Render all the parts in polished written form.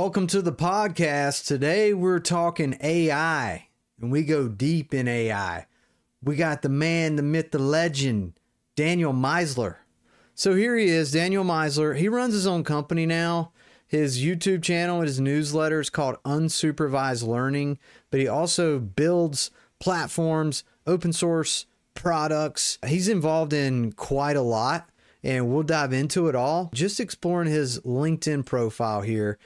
Welcome to the podcast. Today we're talking AI, and we go deep in AI. We got the man, the myth, the legend, Daniel Mizeler. So here he is, Daniel Mizeler. He runs his own company now. His YouTube channel, his newsletter is called Unsupervised Learning, but he also builds platforms, open source products. He's involved in quite a lot, and we'll dive into it all. Just exploring his LinkedIn profile here.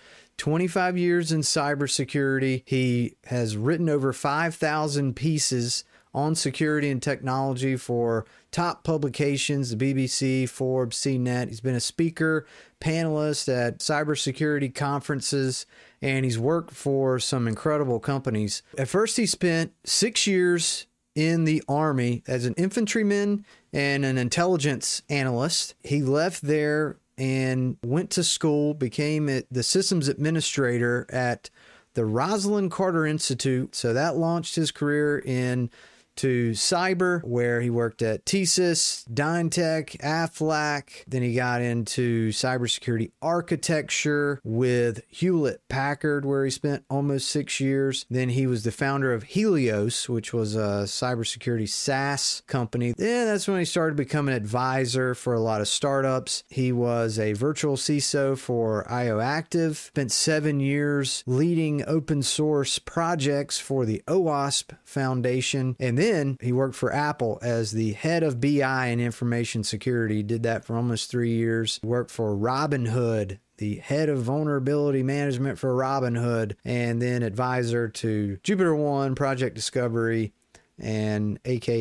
25 years in cybersecurity. He has written over 5,000 pieces on security and technology for top publications, the BBC, Forbes, CNET. He's been a speaker, panelist at cybersecurity conferences, and he's worked for some incredible companies. At first, he spent 6 years in the Army as an infantryman and an intelligence analyst. He left there and went to school, became the systems administrator at the Rosalind Carter Institute. So that launched his career into cyber, where he worked at TSYS, Dynetech, Aflac. Then he got into cybersecurity architecture with Hewlett Packard, where he spent almost 6 years. Then he was the founder of Helios, which was a cybersecurity SaaS company. Then that's when he started becoming an advisor for a lot of startups. He was a virtual CISO for IOActive, spent 7 years leading open source projects for the OWASP Foundation. And then he worked for Apple as the head of BI and information security. Did that for almost 3 years. Worked for Robinhood, the head of vulnerability management for Robinhood, and then advisor to JupiterOne, Project Discovery, and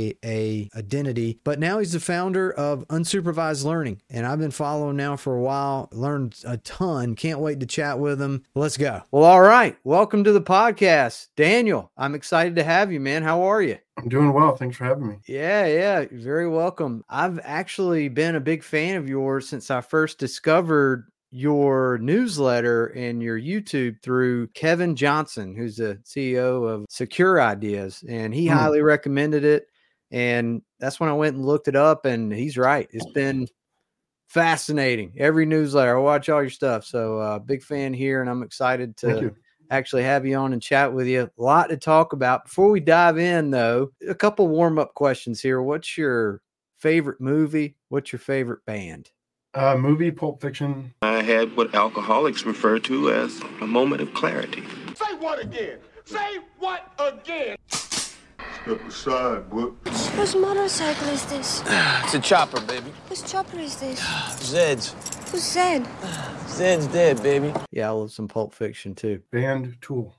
AKA Identity. But now he's the founder of Unsupervised Learning, and I've been following now for a while, learned a ton. Can't wait to chat with him. Let's go. Well, all right. Welcome to the podcast, Daniel. I'm excited to have you, man. How are you? I'm doing well. Thanks for having me. Yeah. You're very welcome. I've actually been a big fan of yours since I first discovered your newsletter and your YouTube through Kevin Johnson, who's the CEO of Secure Ideas, and he highly recommended it. And that's when I went and looked it up, and he's right. It's been fascinating. Every newsletter, I watch all your stuff. So big fan here, and I'm excited to actually have you on and chat with you. A lot to talk about. Before we dive in, though, a couple warm-up questions here. What's your favorite movie? What's your favorite band? Movie, Pulp Fiction. I had what alcoholics refer to as a moment of clarity. Say what again? Say what again? Step aside, boy. Whose motorcycle is this? It's a chopper, baby. Whose chopper is this? Zed's. Who's Zed? Zed's dead, baby. Yeah, I love some Pulp Fiction, too. Band, Tool.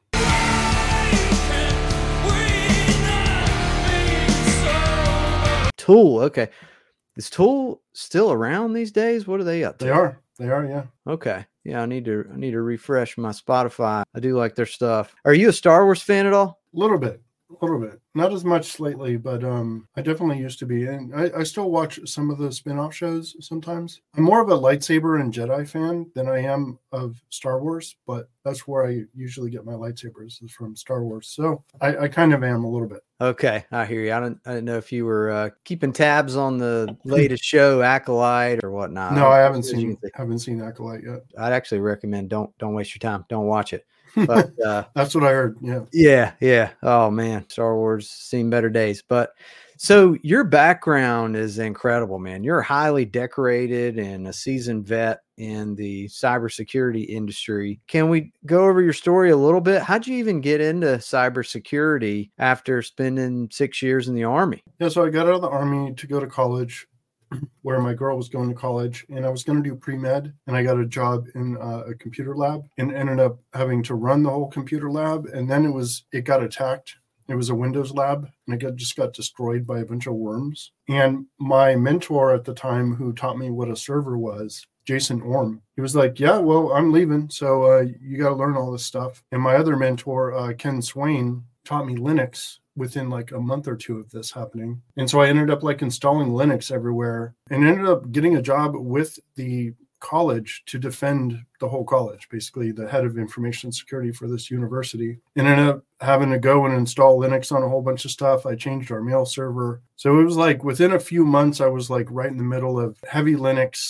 Tool, okay. Is Tool still around these days? What are they up to? They are, yeah. Okay. Yeah, I need to refresh my Spotify. I do like their stuff. Are you a Star Wars fan at all? A little bit. Not as much lately, but I definitely used to be. And I still watch some of the spin-off shows sometimes. I'm more of a lightsaber and Jedi fan than I am of Star Wars, but that's where I usually get my lightsabers, is from Star Wars. So I kind of am a little bit. Okay, I hear you. I didn't know if you were keeping tabs on the latest show, Acolyte or whatnot. No, I haven't seen Acolyte yet. I'd actually recommend don't waste your time. Don't watch it. But that's what I heard. Yeah. Oh man, Star Wars seen better days. But so your background is incredible, man. You're highly decorated and a seasoned vet in the cybersecurity industry. Can we go over your story a little bit? How'd you even get into cybersecurity after spending 6 years in the Army? Yeah, so I got out of the Army to go to college, where my girl was going to college, and I was going to do pre-med, and I got a job in a computer lab and ended up having to run the whole computer lab. And then it got attacked. It was a Windows lab, and it just got destroyed by a bunch of worms. And my mentor at the time, who taught me what a server was, Jason Orm, he was like, yeah, well, I'm leaving, so you got to learn all this stuff. And my other mentor, Ken Swain, taught me Linux within like a month or two of this happening. And so I ended up like installing Linux everywhere and ended up getting a job with the college to defend the whole college, basically the head of information security for this university, and ended up having to go and install Linux on a whole bunch of stuff. I changed our mail server. So it was like within a few months, I was like right in the middle of heavy Linux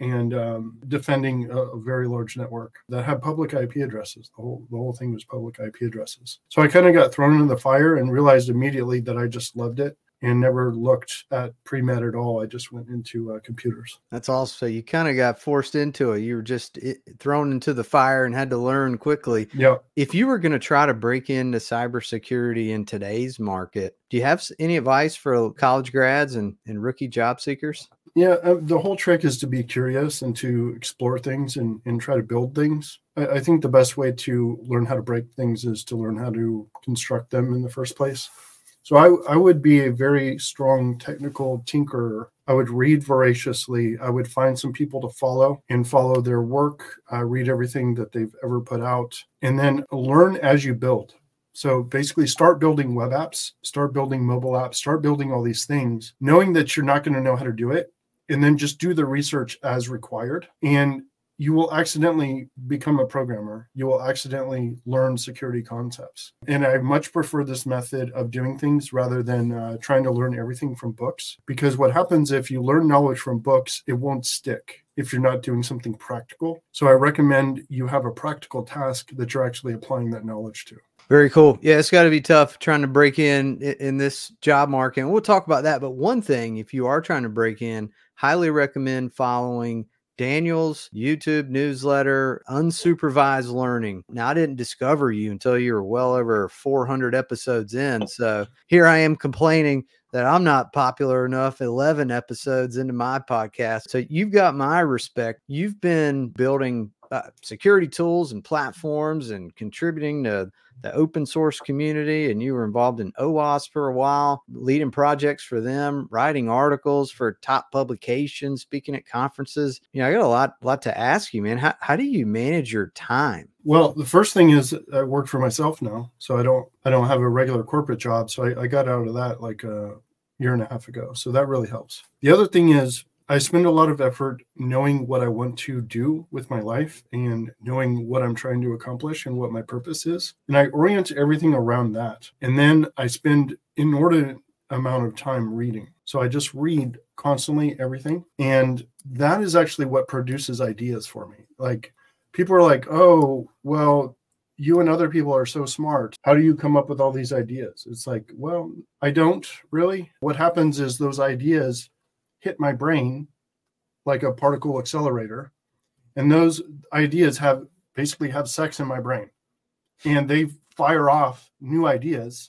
and defending a very large network that had public IP addresses. The whole thing was public IP addresses. So I kind of got thrown into the fire and realized immediately that I just loved it and never looked at pre-med at all. I just went into computers. That's awesome. So you kind of got forced into it. You were just thrown into the fire and had to learn quickly. Yeah. If you were going to try to break into cybersecurity in today's market, do you have any advice for college grads and rookie job seekers? Yeah, the whole trick is to be curious and to explore things and try to build things. I think the best way to learn how to break things is to learn how to construct them in the first place. So I would be a very strong technical tinkerer. I would read voraciously. I would find some people to follow and follow their work, read everything that they've ever put out, and then learn as you build. So basically start building web apps, start building mobile apps, start building all these things, knowing that you're not going to know how to do it, and then just do the research as required. And you will accidentally become a programmer. You will accidentally learn security concepts. And I much prefer this method of doing things rather than trying to learn everything from books. Because what happens if you learn knowledge from books, it won't stick if you're not doing something practical. So I recommend you have a practical task that you're actually applying that knowledge to. Very cool. Yeah, it's got to be tough trying to break in this job market. And we'll talk about that. But one thing, if you are trying to break in, highly recommend following Daniel's YouTube newsletter, Unsupervised Learning. Now, I didn't discover you until you were well over 400 episodes in. So here I am complaining that I'm not popular enough 11 episodes into my podcast. So you've got my respect. You've been building security tools and platforms and contributing to the open source community, and you were involved in OWASP for a while, leading projects for them, writing articles for top publications, speaking at conferences. You know, I got a lot to ask you, man. How do you manage your time? Well, the first thing is I work for myself now, so I don't have a regular corporate job. So I got out of that like a year and a half ago. So that really helps. The other thing is I spend a lot of effort knowing what I want to do with my life and knowing what I'm trying to accomplish and what my purpose is. And I orient everything around that. And then I spend inordinate amount of time reading. So I just read constantly everything. And that is actually what produces ideas for me. Like people are like, oh, well, you and other people are so smart. How do you come up with all these ideas? It's like, well, I don't really. What happens is those ideas hit my brain like a particle accelerator. And those ideas basically have sex in my brain. And they fire off new ideas.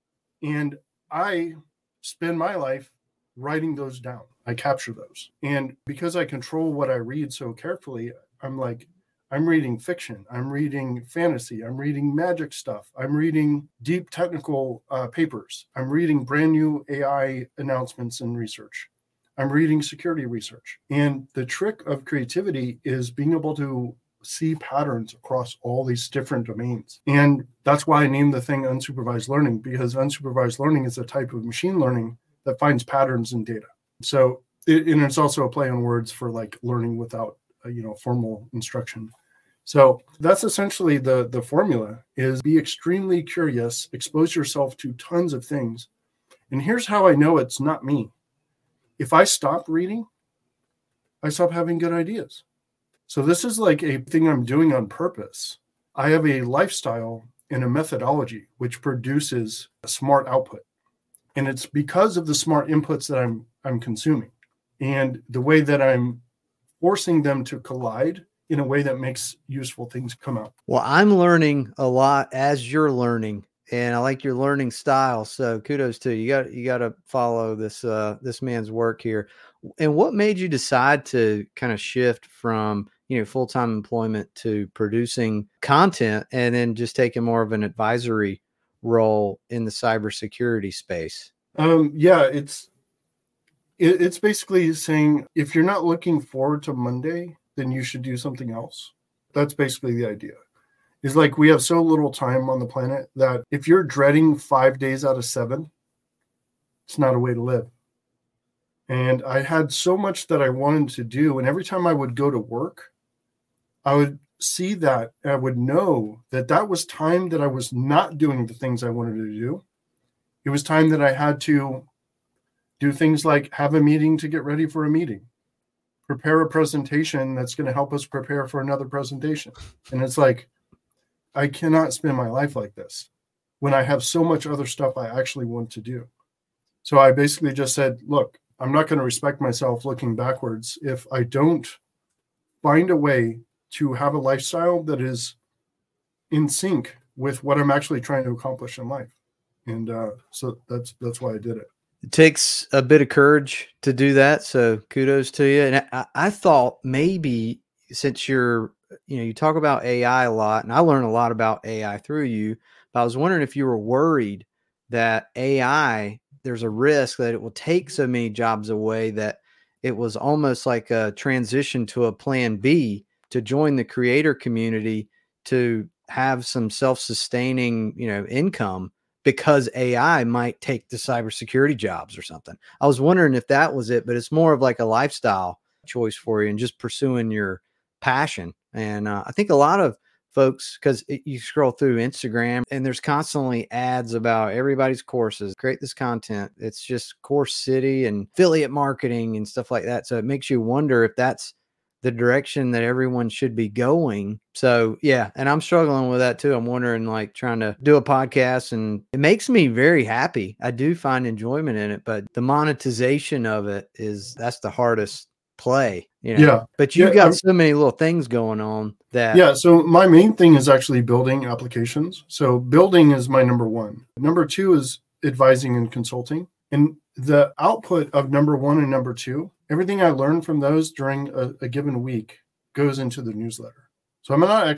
And I spend my life writing those down. I capture those. And because I control what I read so carefully, I'm reading fiction. I'm reading fantasy. I'm reading magic stuff. I'm reading deep technical papers. I'm reading brand new AI announcements and research. I'm reading security research. And the trick of creativity is being able to see patterns across all these different domains. And that's why I named the thing unsupervised learning, because unsupervised learning is a type of machine learning that finds patterns in data. So and it's also a play on words for like learning without formal instruction. So that's essentially the formula is be extremely curious, expose yourself to tons of things. And here's how I know it's not me. If I stop reading, I stop having good ideas. So this is like a thing I'm doing on purpose. I have a lifestyle and a methodology which produces a smart output. And it's because of the smart inputs that I'm consuming and the way that I'm forcing them to collide in a way that makes useful things come out. Well, I'm learning a lot as you're learning. And I like your learning style. So kudos to you. You got to follow this man's work here. And what made you decide to kind of shift from, full-time employment to producing content and then just taking more of an advisory role in the cybersecurity space? It's basically saying if you're not looking forward to Monday, then you should do something else. That's basically the idea. Is like we have so little time on the planet that if you're dreading 5 days out of 7, it's not a way to live. And I had so much that I wanted to do. And every time I would go to work, I would see that and I would know that was time that I was not doing the things I wanted to do. It was time that I had to do things like have a meeting to get ready for a meeting, prepare a presentation that's going to help us prepare for another presentation. And it's like, I cannot spend my life like this when I have so much other stuff I actually want to do. So I basically just said, look, I'm not going to respect myself looking backwards if I don't find a way to have a lifestyle that is in sync with what I'm actually trying to accomplish in life. And so that's why I did it. It takes a bit of courage to do that. So kudos to you. And I thought maybe since you talk about AI a lot, and I learn a lot about AI through you, but I was wondering if you were worried that AI, there's a risk that it will take so many jobs away that it was almost like a transition to a plan B to join the creator community to have some self-sustaining, income, because AI might take the cybersecurity jobs or something. I was wondering if that was it, but it's more of like a lifestyle choice for you and just pursuing your passion. And I think a lot of folks, because you scroll through Instagram and there's constantly ads about everybody's courses, create this content. It's just Course City and affiliate marketing and stuff like that. So it makes you wonder if that's the direction that everyone should be going. So yeah, and I'm struggling with that too. I'm wondering, like, trying to do a podcast, and it makes me very happy. I do find enjoyment in it, but the monetization of it that's the hardest play, Yeah. But you've got so many little things going on that. Yeah. So my main thing is actually building applications. So building is my number one. Number two is advising and consulting. And the output of number one and number two, everything I learned from those during a given week goes into the newsletter. So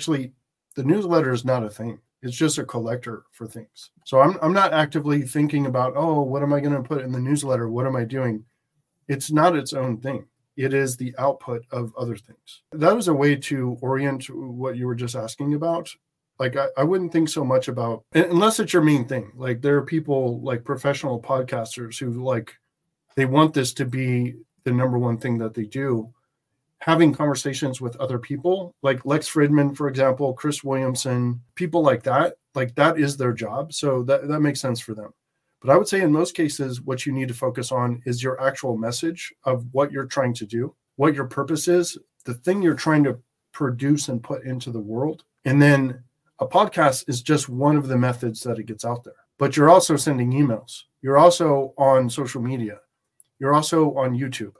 the newsletter is not a thing. It's just a collector for things. So I'm not actively thinking about, what am I going to put in the newsletter? What am I doing? It's not its own thing. It is the output of other things. That was a way to orient what you were just asking about. Like, I wouldn't think so much about, unless it's your main thing. Like, there are people like professional podcasters who they want this to be the number one thing that they do. Having conversations with other people, like Lex Fridman, for example, Chris Williamson, people like that is their job. So that makes sense for them. But I would say in most cases, what you need to focus on is your actual message of what you're trying to do, what your purpose is, the thing you're trying to produce and put into the world. And then a podcast is just one of the methods that it gets out there. But you're also sending emails. You're also on social media. You're also on YouTube.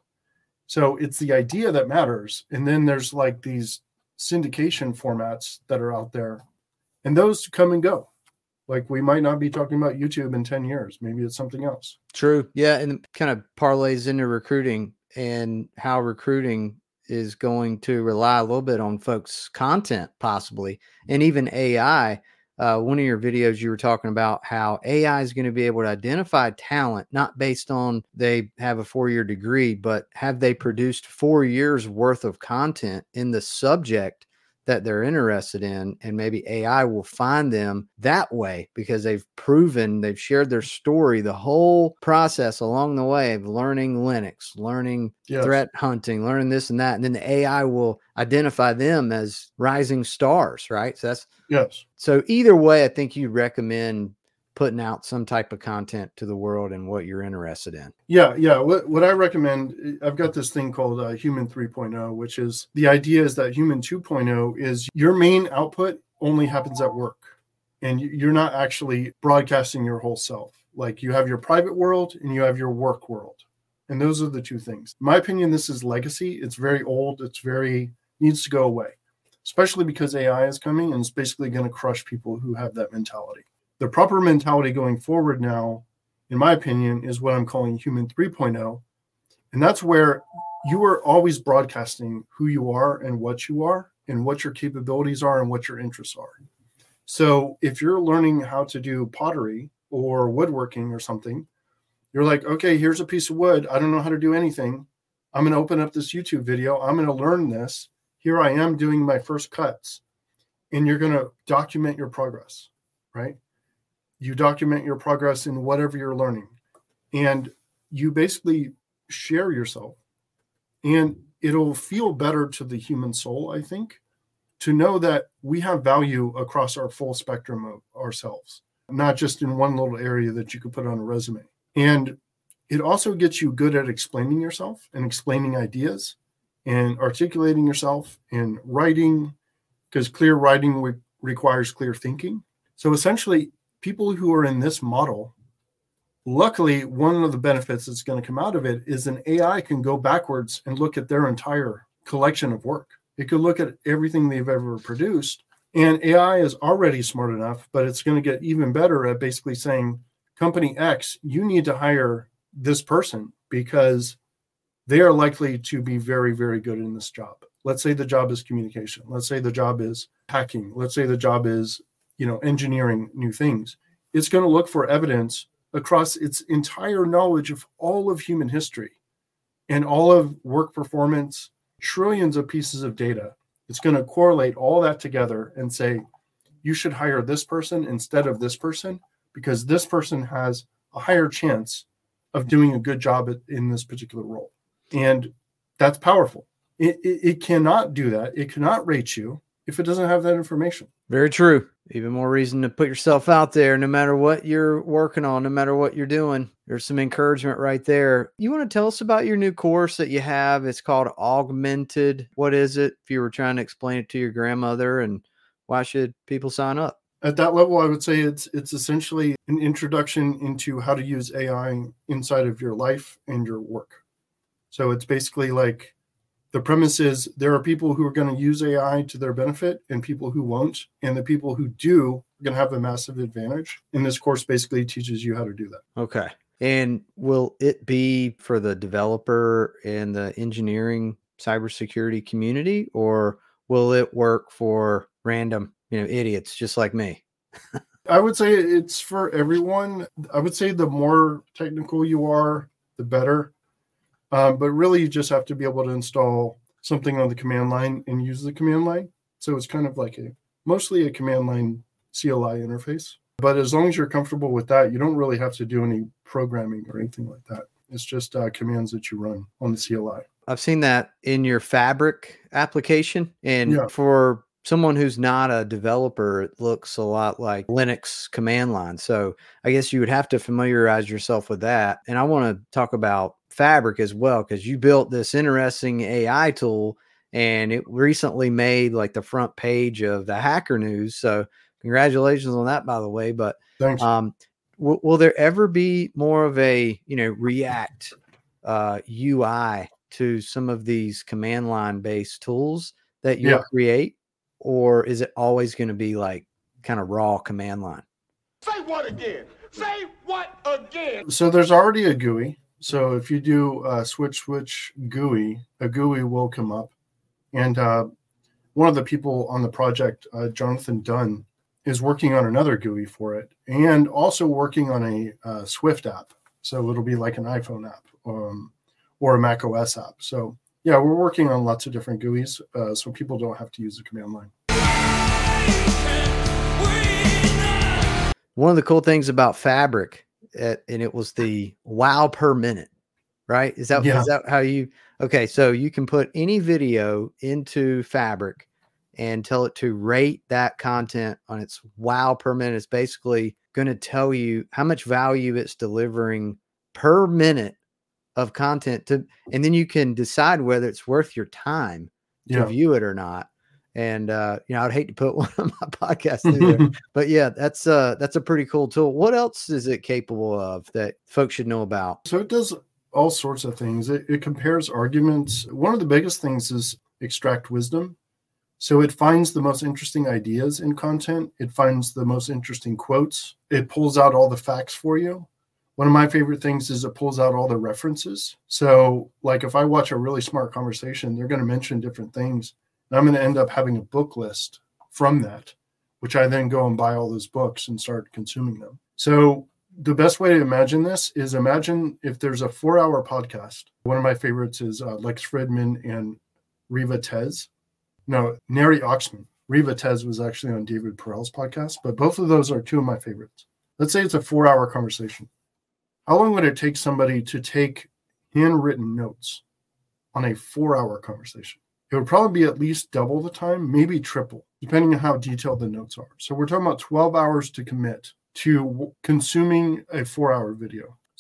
So it's the idea that matters. And then there's like these syndication formats that are out there, and those come and go. Like, we might not be talking about YouTube in 10 years. Maybe it's something else. True. Yeah. And it kind of parlays into recruiting and how recruiting is going to rely a little bit on folks' content, possibly, and even AI. One of your videos, you were talking about how AI is going to be able to identify talent, not based on they have a 4-year degree, but have they produced 4 years worth of content in the subject that they're interested in, and maybe AI will find them that way because they've shared their story, the whole process along the way of learning Linux, learning threat hunting, learning this and that. And then the AI will identify them as rising stars, right? So so either way, I think you recommend putting out some type of content to the world and what you're interested in. Yeah. What I recommend, I've got this thing called Human 3.0, which is the idea is that Human 2.0 is your main output only happens at work, and you're not actually broadcasting your whole self. Like, you have your private world and you have your work world. And those are the two things. In my opinion, this is legacy. It's very old. Needs to go away, especially because AI is coming and it's basically going to crush people who have that mentality. The proper mentality going forward now, in my opinion, is what I'm calling Human 3.0. And that's where you are always broadcasting who you are and what your capabilities are and what your interests are. So if you're learning how to do pottery or woodworking or something, you're like, okay, here's a piece of wood. I don't know how to do anything. I'm going to open up this YouTube video. I'm going to learn this. Here I am doing my first cuts. And you're going to document your progress, right? You document your progress in whatever you're learning, and you basically share yourself, and it'll feel better to the human soul, I think, to know that we have value across our full spectrum of ourselves, not just in one little area that you could put on a resume. And it also gets you good at explaining yourself and explaining ideas and articulating yourself and writing, because clear writing requires clear thinking. So essentially, people who are in this model, luckily, one of the benefits that's going to come out of it is an AI can go backwards and look at their entire collection of work. It could look at everything they've ever produced. And AI is already smart enough, but it's going to get even better at basically saying, company X, you need to hire this person because they are likely to be very, very good in this job. Let's say the job is communication. Let's say the job is hacking. Let's say the job is, engineering new things. It's going to look for evidence across its entire knowledge of all of human history and all of work performance, trillions of pieces of data. It's going to correlate all that together and say, you should hire this person instead of this person because this person has a higher chance of doing a good job in this particular role. And that's powerful. It cannot do that. It cannot rate you if it doesn't have that information. Very true. Even more reason to put yourself out there, no matter what you're working on, no matter what you're doing. There's some encouragement right there. You want to tell us about your new course that you have? It's called Augmented. What is it? If you were trying to explain it to your grandmother, and why should people sign up? At that level, I would say it's essentially an introduction into how to use AI inside of your life and your work. So it's basically like, the premise is there are people who are going to use AI to their benefit and people who won't. And the people who do are going to have a massive advantage. And this course basically teaches you how to do that. Okay. And will it be for the developer and the engineering cybersecurity community, or will it work for random, idiots just like me? I would say it's for everyone. I would say the more technical you are, the better. But really, you just have to be able to install something on the command line and use the command line. So it's kind of like mostly a command line CLI interface. But as long as you're comfortable with that, you don't really have to do any programming or anything like that. It's just commands that you run on the CLI. I've seen that in your Fabric application. And for someone who's not a developer, it looks a lot like Linux command line. So I guess you would have to familiarize yourself with that. And I want to talk about Fabric as well, because you built this interesting AI tool and it recently made like the front page of the Hacker News. So congratulations on that, by the way. But thanks. Will there ever be more of a React UI to some of these command line based tools that you create, or is it always going to be like kind of raw command line? Say what again? Say what again? So there's already a GUI. So if you do switch GUI, a GUI will come up. And one of the people on the project, Jonathan Dunn, is working on another GUI for it and also working on a Swift app. So it'll be like an iPhone app or a Mac OS app. So yeah, we're working on lots of different GUIs so people don't have to use the command line. One of the cool things about Fabric, and it was the wow per minute, right? Is that how you, okay. So you can put any video into Fabric and tell it to rate that content on its wow per minute. It's basically going to tell you how much value it's delivering per minute of content and then you can decide whether it's worth your time to view it or not. And, I'd hate to put one of my podcasts through there, but yeah, that's a pretty cool tool. What else is it capable of that folks should know about? So it does all sorts of things. It compares arguments. One of the biggest things is extract wisdom. So it finds the most interesting ideas in content. It finds the most interesting quotes. It pulls out all the facts for you. One of my favorite things is it pulls out all the references. So like if I watch a really smart conversation, they're going to mention different things. And I'm going to end up having a book list from that, which I then go and buy all those books and start consuming them. So the best way to imagine this is imagine if there's a 4-hour podcast. One of my favorites is Lex Fridman and Riva Tez. No, Neri Oxman. Riva Tez was actually on David Perel's podcast, but both of those are two of my favorites. Let's say it's a 4-hour conversation. How long would it take somebody to take handwritten notes on a 4-hour conversation? It would probably be at least double the time, maybe triple, depending on how detailed the notes are. So we're talking about 12 hours to commit to consuming a 4-hour video.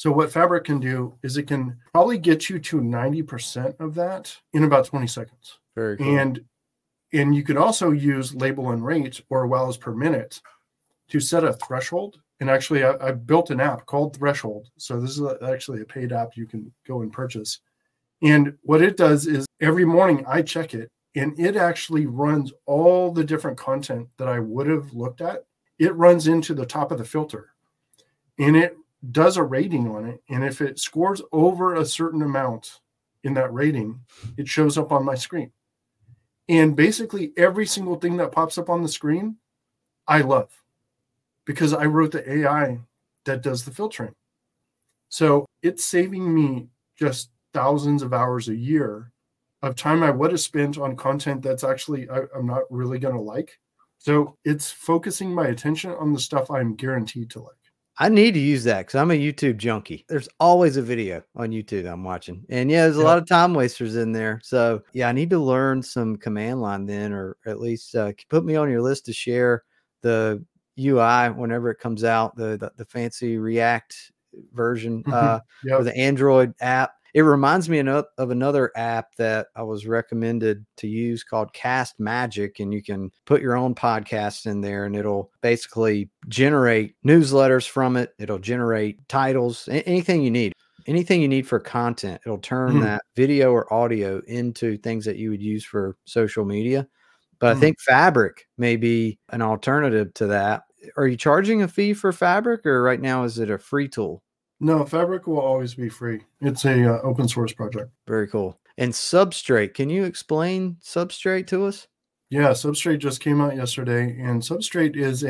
So what Fabric can do is it can probably get you to 90% of that in about 20 seconds. Very cool. And you can also use label and rate or wows per minute to set a threshold. And actually, I built an app called Threshold. So this is actually a paid app you can go and purchase. And what it does is every morning I check it, and it actually runs all the different content that I would have looked at. It runs into the top of the filter, and it does a rating on it. And if it scores over a certain amount in that rating, it shows up on my screen. And basically every single thing that pops up on the screen, I love, because I wrote the AI that does the filtering. So it's saving me just thousands of hours a year of time I would have spent on content that's actually I'm not really going to like. So it's focusing my attention on the stuff I'm guaranteed to like. I need to use that because I'm a YouTube junkie. There's always a video on YouTube I'm watching. And yeah, there's a lot of time wasters in there. So yeah, I need to learn some command line then, or at least put me on your list to share the UI whenever it comes out, the fancy React version or the Android app. It reminds me of another app that I was recommended to use called Cast Magic, and you can put your own podcast in there and it'll basically generate newsletters from it. It'll generate titles, anything you need for content. It'll turn that video or audio into things that you would use for social media. But I think Fabric may be an alternative to that. Are you charging a fee for Fabric, or right now is it a free tool? No, Fabric will always be free. It's a open source project. Very cool. And Substrate, can you explain Substrate to us? Yeah, Substrate just came out yesterday, and Substrate is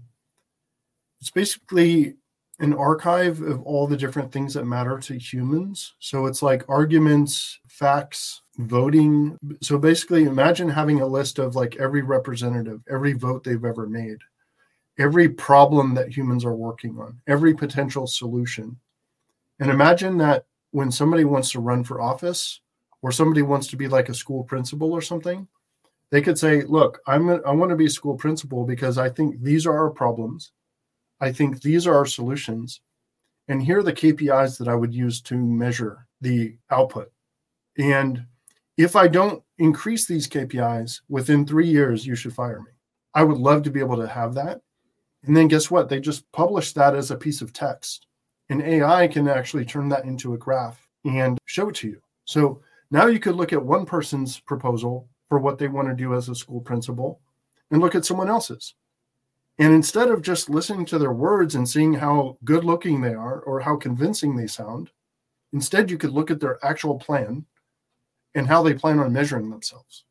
it's basically an archive of all the different things that matter to humans. So it's like arguments, facts, voting. So basically imagine having a list of like every representative, every vote they've ever made, every problem that humans are working on, every potential solution. And imagine that when somebody wants to run for office or somebody wants to be like a school principal or something, they could say, look, I want to be a school principal because I think these are our problems. I think these are our solutions. And here are the KPIs that I would use to measure the output. And if I don't increase these KPIs within 3 years, you should fire me. I would love to be able to have that. And then guess what? They just publish that as a piece of text. And AI can actually turn that into a graph and show it to you. So now you could look at one person's proposal for what they want to do as a school principal and look at someone else's. And instead of just listening to their words and seeing how good looking they are or how convincing they sound, instead you could look at their actual plan and how they plan on measuring themselves.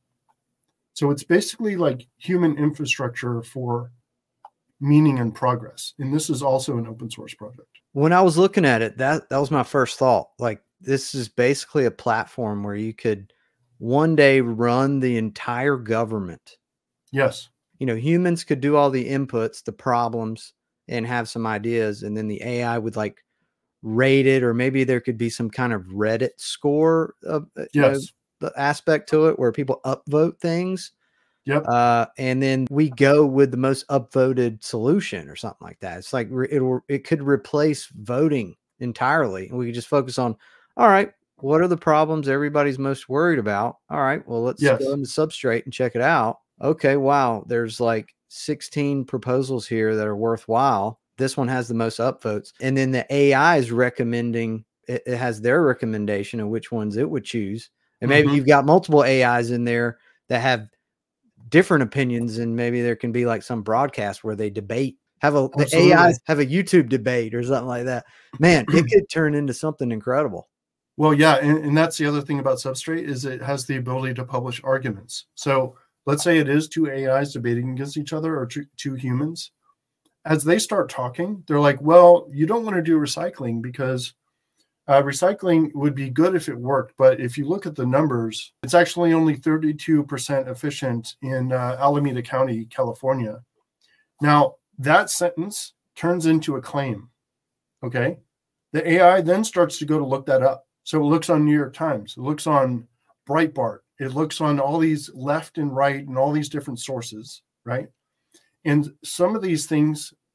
So it's basically like human infrastructure for meaning and progress. And this is also an open source project. When I was looking at it, that was my first thought. Like, this is basically a platform where you could one day run the entire government. Yes. You know, humans could do all the inputs, the problems, and have some ideas. And then the AI would like rate it, or maybe there could be some kind of Reddit score of the aspect to it where people upvote things. Yep. And then we go with the most upvoted solution or something like that. It's like it could replace voting entirely. And we could just focus on, all right, what are the problems everybody's most worried about? All right, well, let's go into Substrate and check it out. Okay, wow, there's like 16 proposals here that are worthwhile. This one has the most upvotes. And then the AI is recommending, it has their recommendation of which ones it would choose. And maybe you've got multiple AIs in there that have different opinions, and maybe there can be like some broadcast where they debate, the AIs have a YouTube debate or something like that. Man, it could turn into something incredible. Well, yeah. And that's the other thing about Substrate is it has the ability to publish arguments. So let's say it is two AIs debating against each other or two humans. As they start talking, they're like, well, you don't want to do recycling because recycling would be good if it worked. But if you look at the numbers, it's actually only 32% efficient in Alameda County, California. Now, that sentence turns into a claim. Okay. The AI then starts to go to look that up. So it looks on New York Times. It looks on Breitbart. It looks on all these left and right and all these different sources, right? And some of these things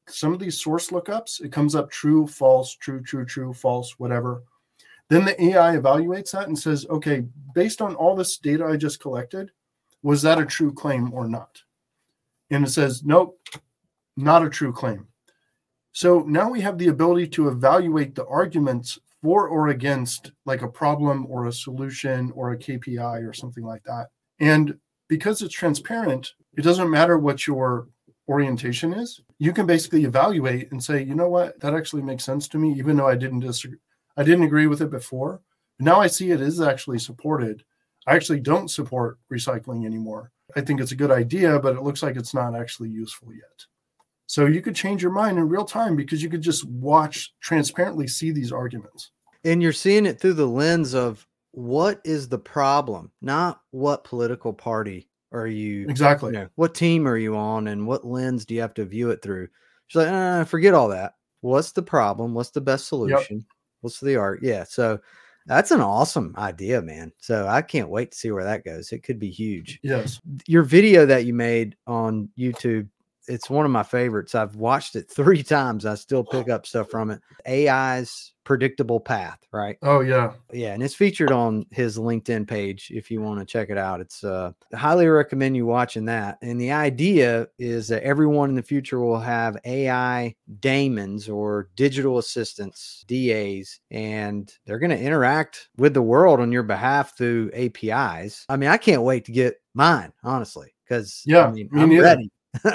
some of these source lookups, it comes up true, false, true, true, true, false, whatever. Then the AI evaluates that and says, okay, based on all this data I just collected, was that a true claim or not? And it says, nope, not a true claim. So now we have the ability to evaluate the arguments for or against like a problem or a solution or a KPI or something like that. And because it's transparent, it doesn't matter what your orientation is. You can basically evaluate and say, you know what, that actually makes sense to me, even though I didn't agree with it before. Now I see it is actually supported. I actually don't support recycling anymore. I think it's a good idea, but it looks like it's not actually useful yet. So you could change your mind in real time because you could just transparently see these arguments. And you're seeing it through the lens of what is the problem, not what political party are you, exactly, what team are you on and what lens do you have to view it through? She's like, forget all that. What's the problem? What's the best solution? Yep. What's the art? Yeah. So that's an awesome idea, man. So I can't wait to see where that goes. It could be huge. Yes. Your video that you made on YouTube, it's one of my favorites. I've watched it 3 times. I still pick up stuff from it. AI's predictable path, right? Oh, yeah. Yeah. And it's featured on his LinkedIn page if you want to check it out. It's highly recommend you watching that. And the idea is that everyone in the future will have AI daemons or digital assistants, DAs, and they're going to interact with the world on your behalf through APIs. I mean, I can't wait to get mine, honestly, because I'm ready.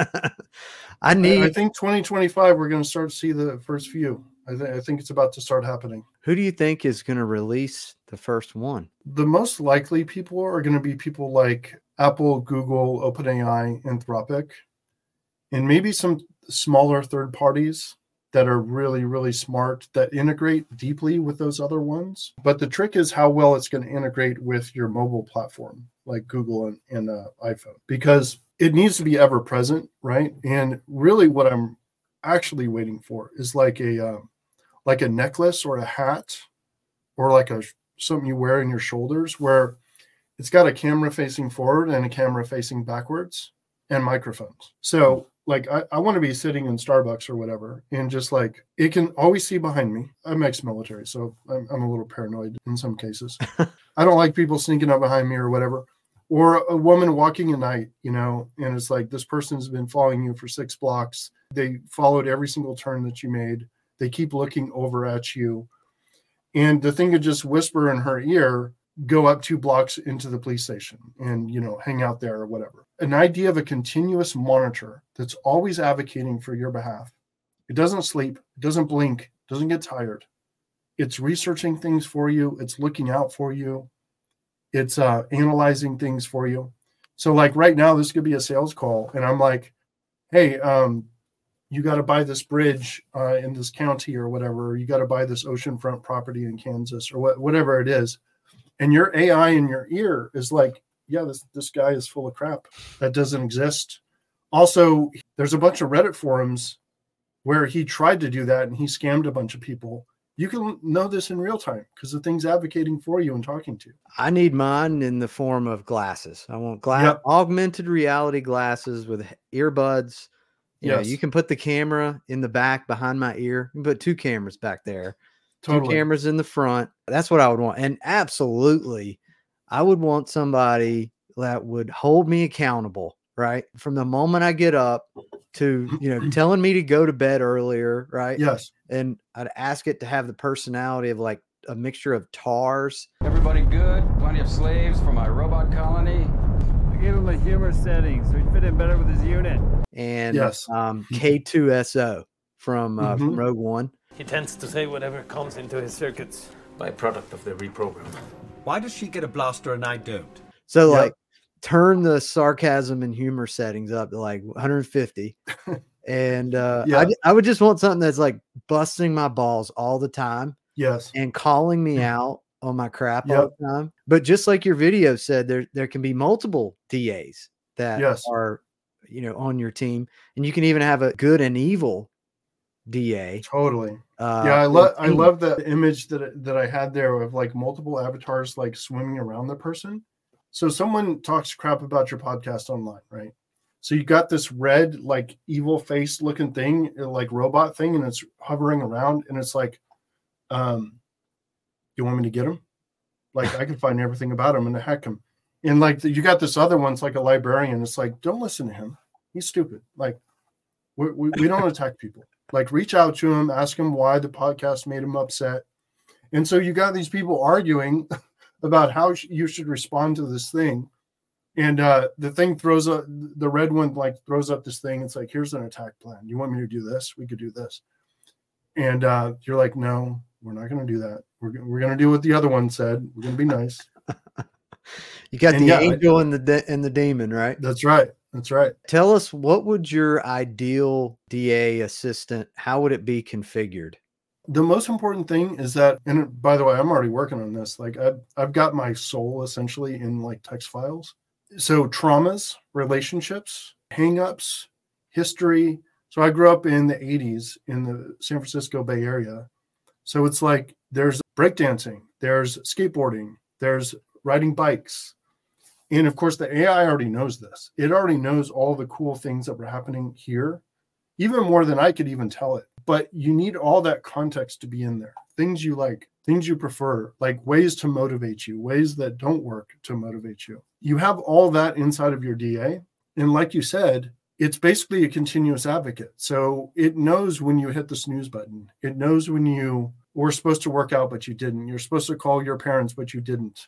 I think 2025 we're going to start to see the first few. I think it's about to start happening. Who do you think is going to release the first one? The most likely people are going to be people like Apple, Google, OpenAI, Anthropic, and maybe some smaller third parties that are really, really smart that integrate deeply with those other ones. But the trick is how well it's going to integrate with your mobile platform like Google and iPhone, because it needs to be ever present, right? And really what I'm actually waiting for is like a necklace or a hat or like something you wear in your shoulders where it's got a camera facing forward and a camera facing backwards and microphones. So like I want to be sitting in Starbucks or whatever and just like it can always see behind me. I'm ex-military, so I'm a little paranoid in some cases. I don't like people sneaking up behind me or whatever. Or a woman walking at night, and it's like this person's been following you for 6 blocks. They followed every single turn that you made. They keep looking over at you. And the thing could just whisper in her ear, go up 2 blocks into the police station and, hang out there or whatever. An idea of a continuous monitor that's always advocating for your behalf. It doesn't sleep, it doesn't blink, doesn't get tired. It's researching things for you. It's looking out for you. It's analyzing things for you. So like right now, this could be a sales call. And I'm like, hey, you got to buy this bridge in this county or whatever. Or you got to buy this oceanfront property in Kansas or whatever it is. And your AI in your ear is like, yeah, this guy is full of crap. That doesn't exist. Also, there's a bunch of Reddit forums where he tried to do that and he scammed a bunch of people. You can know this in real time because the thing's advocating for you and talking to you. I need mine in the form of glasses. I want augmented reality glasses with earbuds. You can put the camera in the back behind my ear. You can put 2 cameras back there. Totally. 2 cameras in the front. That's what I would want. And absolutely, I would want somebody that would hold me accountable, right? From the moment I get up to, telling me to go to bed earlier, right? Yes. And I'd ask it to have the personality of like a mixture of TARS. Everybody good? Plenty of slaves for my robot colony. I gave him a humor setting so he'd fit in better with his unit. And K2SO from Rogue One. He tends to say whatever comes into his circuits. Byproduct of the reprogram. Why does she get a blaster and I don't? So like turn the sarcasm and humor settings up to like 150. And I would just want something that's like busting my balls all the time. Yes. And calling me out on my crap all the time. But just like your video said, there can be multiple DAs that are, on your team. And you can even have a good and evil DA. Totally. I love the image that I had there of like multiple avatars like swimming around the person. So someone talks crap about your podcast online, right? So you got this red, like evil face looking thing, like robot thing, and it's hovering around, and it's like, you want me to get him? Like, I can find everything about him and hack him. And like you got this other one's like a librarian. It's like, don't listen to him. He's stupid. Like, we don't attack people. Like, reach out to him, ask him why the podcast made him upset. And so you got these people arguing about how you should respond to this thing. And the thing throws up, the red one like throws up this thing. It's like, here's an attack plan. You want me to do this? We could do this. And you're like, no, we're not going to do that. We're going to do what the other one said. We're going to be nice. You got the angel and the demon, right? That's right. That's right. Tell us, what would your ideal DA assistant, how would it be configured? The most important thing is that, and by the way, I'm already working on this. Like I've got my soul essentially in like text files. So traumas, relationships, hangups, history. So I grew up in the 80s in the San Francisco Bay Area. So it's like there's breakdancing, there's skateboarding, there's riding bikes. And of course, the AI already knows this. It already knows all the cool things that were happening here, even more than I could even tell it. But you need all that context to be in there. Things you like, things you prefer, like ways to motivate you, ways that don't work to motivate you. You have all that inside of your DA. And like you said, it's basically a continuous advocate. So it knows when you hit the snooze button. It knows when you were supposed to work out, but you didn't. You're supposed to call your parents, but you didn't.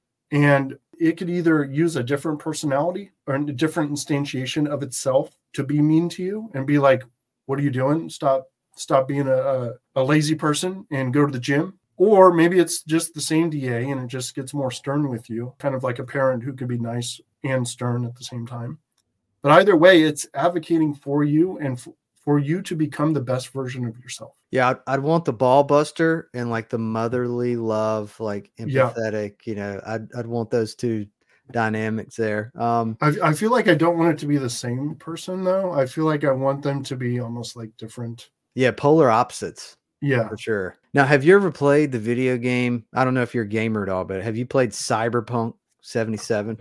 And it could either use a different personality or a different instantiation of itself to be mean to you and be like, what are you doing? Stop being a lazy person and go to the gym. Or maybe it's just the same DA and it just gets more stern with you, kind of like a parent who could be nice and stern at the same time. But either way, it's advocating for you and for you to become the best version of yourself. Yeah, I'd want the ball buster and like the motherly love, like empathetic, I'd want those two dynamics there. I feel like I don't want it to be the same person though. I feel like I want them to be almost like different. Yeah, polar opposites. Yeah, for sure. Now, have you ever played the video game? I don't know if you're a gamer at all, but have you played Cyberpunk 77?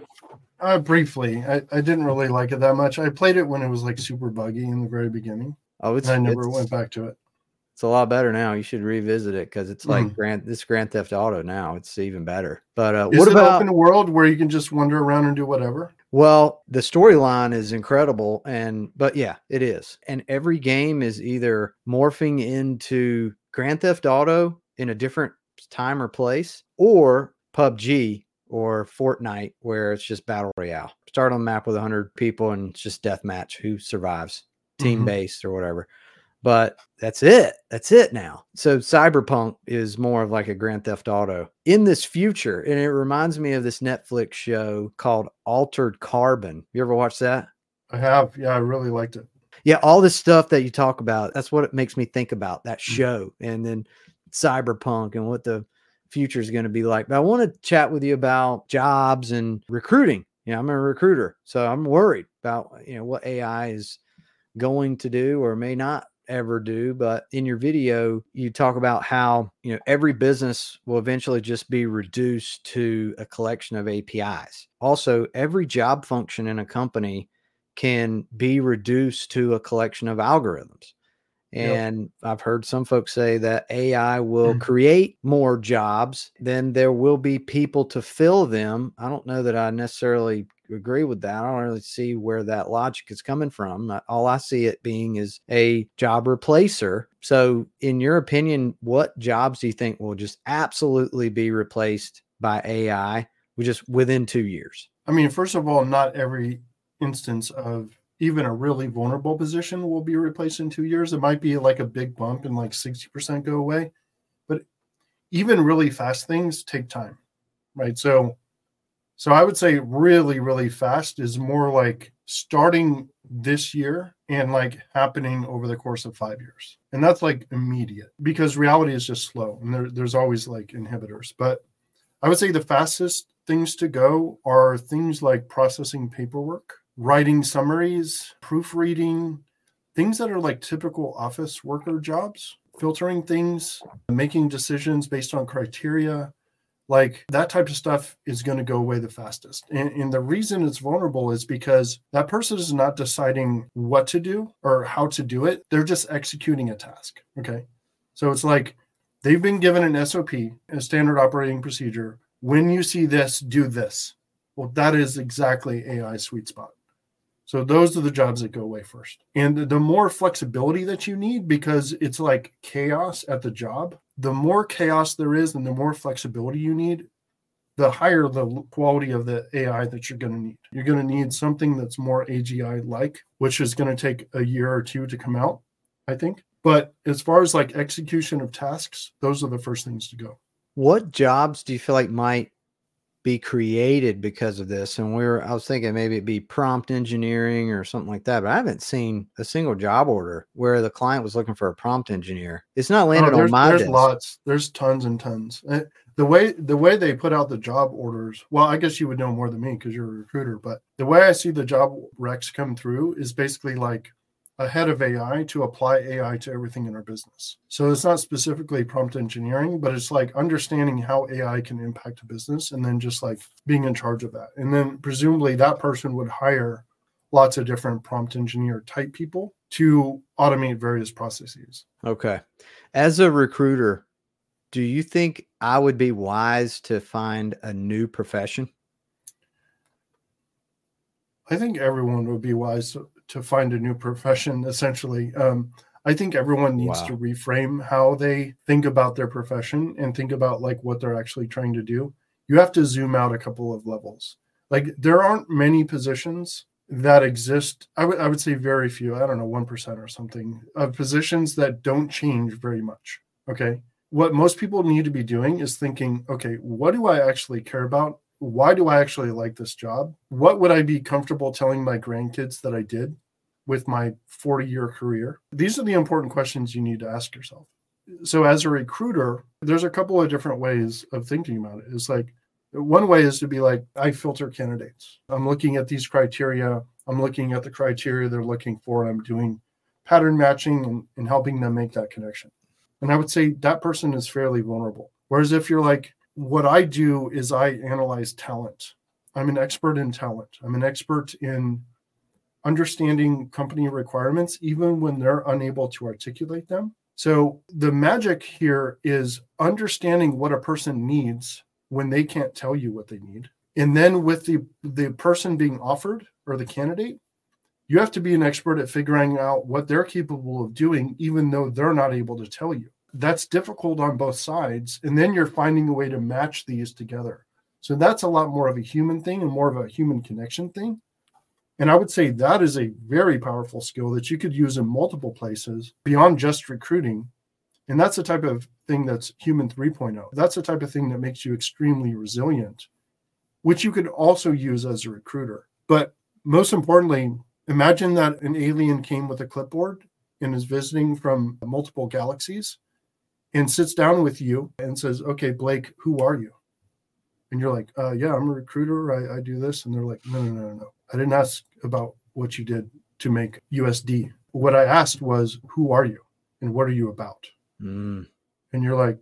Briefly. I didn't really like it that much. I played it when it was like super buggy in the very beginning. Oh, I never went back to it. It's a lot better now. You should revisit it because it's like Grand Theft Auto now. It's even better. But what about open world where you can just wander around and do whatever? Well, the storyline is incredible, but yeah, it is. And every game is either morphing into Grand Theft Auto in a different time or place, or PUBG or Fortnite, where it's just battle royale. Start on the map with 100 people and it's just deathmatch. Who survives? Team based or whatever. But that's it. That's it now. So Cyberpunk is more of like a Grand Theft Auto in this future. And it reminds me of this Netflix show called Altered Carbon. You ever watched that? I have. Yeah, I really liked it. Yeah, all this stuff that you talk about, that's what it makes me think about, that show. And then Cyberpunk and what the future is going to be like. But I want to chat with you about jobs and recruiting. I'm a recruiter, so I'm worried about, what AI is going to do or may not ever do. But in your video, you talk about how, every business will eventually just be reduced to a collection of APIs. Also, every job function in a company can be reduced to a collection of algorithms. And I've heard some folks say that AI will create more jobs than there will be people to fill them. I don't know that I necessarily agree with that. I don't really see where that logic is coming from. All I see it being is a job replacer. So in your opinion, what jobs do you think will just absolutely be replaced by AI just within 2 years? I mean, first of all, not every instance of even a really vulnerable position will be replaced in 2 years. It might be like a big bump and like 60% go away. But even really fast things take time, right? So I would say really, really fast is more like starting this year and like happening over the course of 5 years. And that's like immediate because reality is just slow and there's always like inhibitors. But I would say the fastest things to go are things like processing paperwork, writing summaries, proofreading, things that are like typical office worker jobs, filtering things, making decisions based on criteria, Like that type of stuff is going to go away the fastest. And the reason it's vulnerable is because that person is not deciding what to do or how to do it. They're just executing a task. Okay. So it's like they've been given an SOP, a standard operating procedure. When you see this, do this. Well, that is exactly AI's sweet spot. So those are the jobs that go away first. And the more flexibility that you need, because it's like chaos at the job, the more chaos there is and the more flexibility you need, the higher the quality of the AI that you're going to need. You're going to need something that's more AGI-like, which is going to take a year or two to come out, I think. But as far as like execution of tasks, those are the first things to go. What jobs do you feel like might be created because of this? And I was thinking maybe it'd be prompt engineering or something like that, but I haven't seen a single job order where the client was looking for a prompt engineer. It's not landed on my desk. There's lots. There's tons and tons. The way they put out the job orders, well, I guess you would know more than me because you're a recruiter, but the way I see the job recs come through is basically like a head of AI to apply AI to everything in our business. So it's not specifically prompt engineering, but it's like understanding how AI can impact a business and then just like being in charge of that. And then presumably that person would hire lots of different prompt engineer type people to automate various processes. Okay. As a recruiter, do you think I would be wise to find a new profession? I think everyone would be wise to find a new profession, essentially. I think everyone needs to reframe how they think about their profession and think about like what they're actually trying to do. You have to zoom out a couple of levels. Like there aren't many positions that exist. I would say very few, I don't know, 1% or something of positions that don't change very much. Okay. What most people need to be doing is thinking, okay, what do I actually care about? Why do I actually like this job? What would I be comfortable telling my grandkids that I did with my 40-year career? These are the important questions you need to ask yourself. So as a recruiter, there's a couple of different ways of thinking about it. It's like, one way is to be like, I filter candidates. I'm looking at these criteria. I'm looking at the criteria they're looking for. And I'm doing pattern matching and helping them make that connection. And I would say that person is fairly vulnerable. Whereas if you're like, what I do is I analyze talent. I'm an expert in talent. I'm an expert in understanding company requirements, even when they're unable to articulate them. So the magic here is understanding what a person needs when they can't tell you what they need. And then with the person being offered or the candidate, you have to be an expert at figuring out what they're capable of doing, even though they're not able to tell you. That's difficult on both sides. And then you're finding a way to match these together. So that's a lot more of a human thing and more of a human connection thing. And I would say that is a very powerful skill that you could use in multiple places beyond just recruiting. And that's the type of thing that's human 3.0. That's the type of thing that makes you extremely resilient, which you could also use as a recruiter. But most importantly, imagine that an alien came with a clipboard and is visiting from multiple galaxies and sits down with you and says, okay, Blake, who are you? And you're like, yeah, I'm a recruiter. I do this. And they're like, no. I didn't ask about what you did to make USD. What I asked was, who are you and what are you about? And you're like,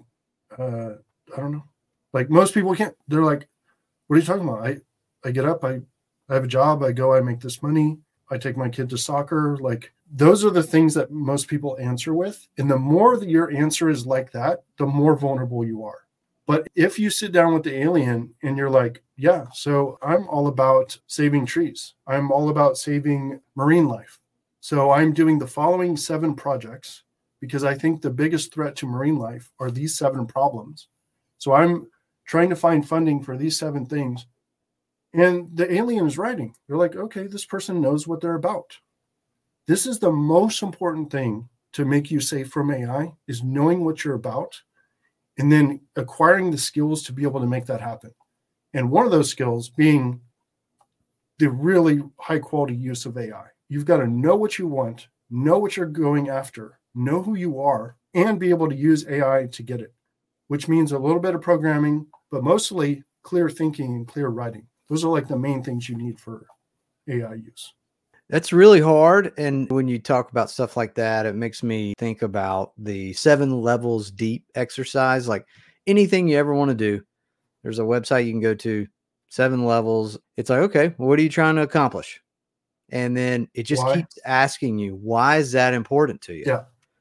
I don't know. Like most people can't. They're like, what are you talking about? I get up, I have a job, I go, I make this money, I take my kid to soccer. Like those are the things that most people answer with. And the more that your answer is like that, the more vulnerable you are. But if you sit down with the alien and you're like, yeah, so I'm all about saving trees. I'm all about saving marine life. So I'm doing the following 7 projects because I think the biggest threat to marine life are these 7 problems. So I'm trying to find funding for these 7 things. And the alien is writing. They're like, okay, this person knows what they're about. This is the most important thing to make you safe from AI is knowing what you're about and then acquiring the skills to be able to make that happen. And one of those skills being the really high quality use of AI. You've got to know what you want, know what you're going after, know who you are, and be able to use AI to get it, which means a little bit of programming, but mostly clear thinking and clear writing. Those are like the main things you need for AI use. That's really hard. And when you talk about stuff like that, it makes me think about the 7 levels deep exercise. Like anything you ever want to do, There's a website you can go to, 7 levels. It's like, okay, well, what are you trying to accomplish? And then it just keeps asking you, why is that important to you? Yeah.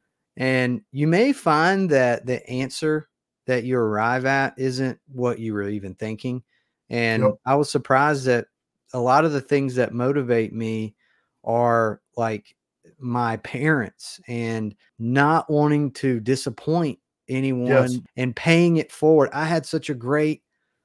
And you may find that the answer that you arrive at isn't what you were even thinking. And I was surprised that a lot of the things that motivate me are like my parents and not wanting to disappoint anyone and paying it forward. I had such a great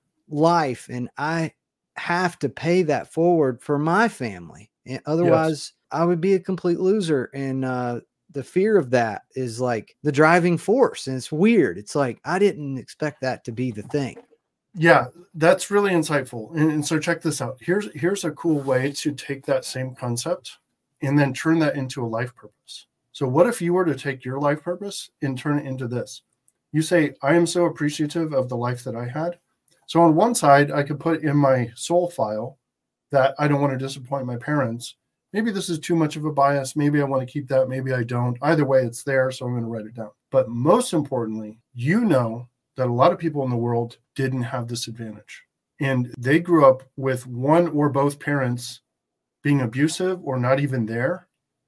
life and I have to pay that forward for my family. And otherwise I would be a complete loser. And the fear of that is like the driving force. And it's weird. It's like, I didn't expect that to be the thing. Yeah, that's really insightful. And so check this out. Here's a cool way to take that same concept and then turn that into a life purpose. So what if you were to take your life purpose and turn it into this? You say, I am so appreciative of the life that I had. So on one side, I could put in my soul file that I don't want to disappoint my parents. Maybe this is too much of a bias. Maybe I want to keep that. Maybe I don't. Either way, it's there. So I'm going to write it down. But most importantly, you know that a lot of people in the world didn't have this advantage. And they grew up with one or both parents being abusive or not even there.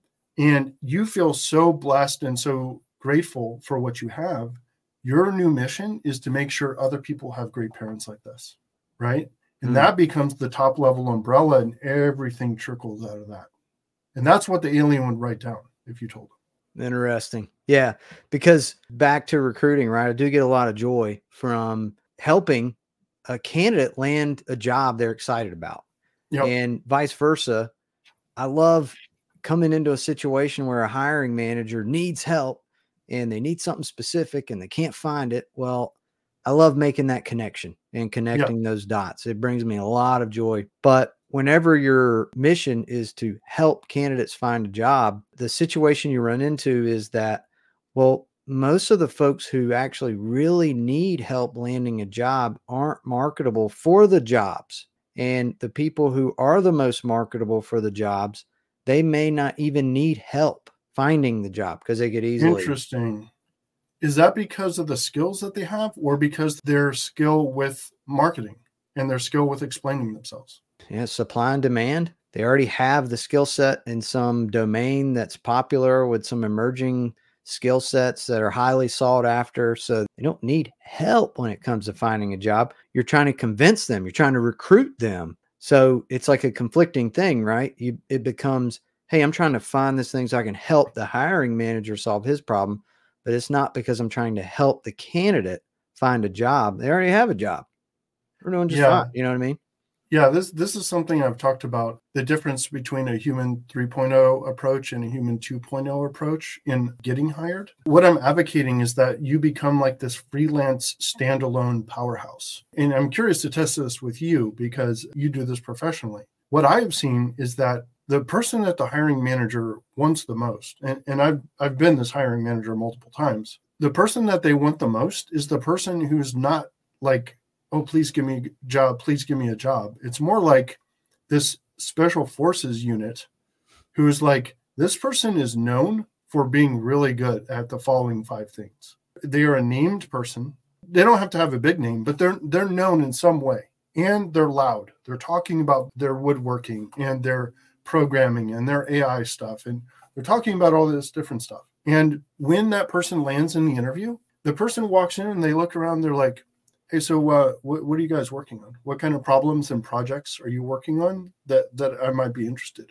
And you feel so blessed and so grateful for what you have. Your new mission is to make sure other people have great parents like this, right? And that becomes the top level umbrella and everything trickles out of that. And that's what the alien would write down if you told him. Interesting. Yeah. Because back to recruiting, right? I do get a lot of joy from helping a candidate land a job they're excited about. And vice versa. I love coming into a situation where a hiring manager needs help and they need something specific and they can't find it. Well, I love making that connection and connecting those dots. It brings me a lot of joy. But whenever your mission is to help candidates find a job, the situation you run into is that, well, most of the folks who actually really need help landing a job aren't marketable for the jobs. And the people who are the most marketable for the jobs, they may not even need help finding the job because they could easily. Interesting. Is that because of the skills that they have or because their skill with marketing and their skill with explaining themselves? Yeah, supply and demand. They already have the skill set in some domain that's popular with some emerging skill sets that are highly sought after. So they don't need help when it comes to finding a job. You're trying to convince them. You're trying to recruit them. So it's like a conflicting thing, right? It becomes, hey, I'm trying to find this thing so I can help the hiring manager solve his problem. But it's not because I'm trying to help the candidate find a job. They already have a job. We're doing just fine. You know what I mean? Yeah, this is something I've talked about, the difference between a human 3.0 approach and a human 2.0 approach in getting hired. What I'm advocating is that you become like this freelance standalone powerhouse. And I'm curious to test this with you because you do this professionally. What I have seen is that the person that the hiring manager wants the most, and I've been this hiring manager multiple times, the person that they want the most is the person who's not like, oh, please give me a job. Please give me a job. It's more like this special forces unit who is like, this person is known for being really good at the following 5 things. They are a named person. They don't have to have a big name, but they're known in some way. And they're loud. They're talking about their woodworking and their programming and their AI stuff. And they're talking about all this different stuff. And when that person lands in the interview, the person walks in and they look around, they're like, hey, so what are you guys working on? What kind of problems and projects are you working on that I might be interested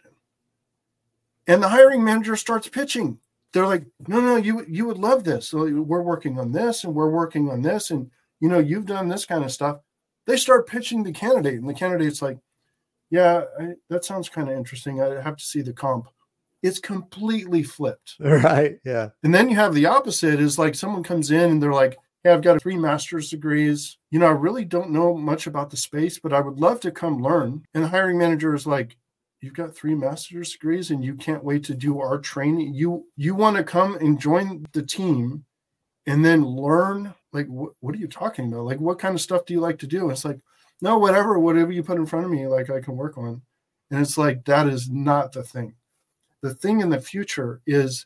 in? And the hiring manager starts pitching. They're like, no, you would love this. So we're working on this and we're working on this. And, you've done this kind of stuff. They start pitching the candidate and the candidate's like, yeah, that sounds kind of interesting. I have to see the comp. It's completely flipped. Right. Yeah. And then you have the opposite is like someone comes in and they're like, hey, I've got 3 master's degrees. I really don't know much about the space, but I would love to come learn. And the hiring manager is like, you've got 3 master's degrees and you can't wait to do our training. You want to come and join the team and then learn, like, what are you talking about? Like, what kind of stuff do you like to do? And it's like, no, whatever you put in front of me, like I can work on. And it's like, that is not the thing. The thing in the future is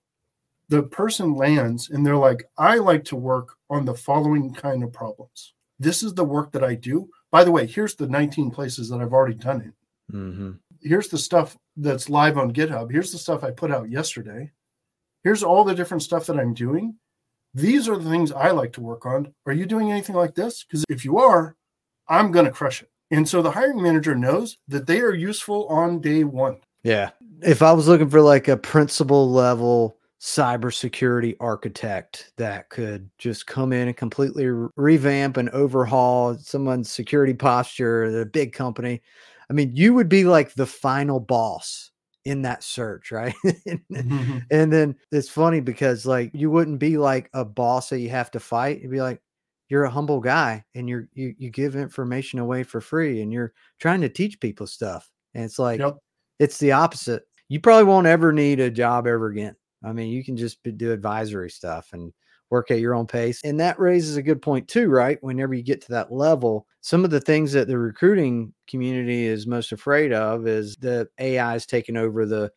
the person lands and they're like, I like to work on the following kind of problems. This is the work that I do. By the way, here's the 19 places that I've already done it. Mm-hmm. Here's the stuff that's live on GitHub. Here's the stuff I put out yesterday. Here's all the different stuff that I'm doing. These are the things I like to work on. Are you doing anything like this? Because if you are, I'm going to crush it. And so the hiring manager knows that they are useful on day one. Yeah. If I was looking for like a principal level cybersecurity architect that could just come in and completely revamp and overhaul someone's security posture at a big company, I mean, you would be like the final boss in that search, right? Mm-hmm. And then it's funny because like you wouldn't be like a boss that you have to fight. You'd be like, you're a humble guy and you give information away for free and you're trying to teach people stuff. And it's like, It's the opposite. You probably won't ever need a job ever again. I mean, you can just do advisory stuff and work at your own pace. And that raises a good point too, right? Whenever you get to that level, some of the things that the recruiting community is most afraid of is the AI is taking over the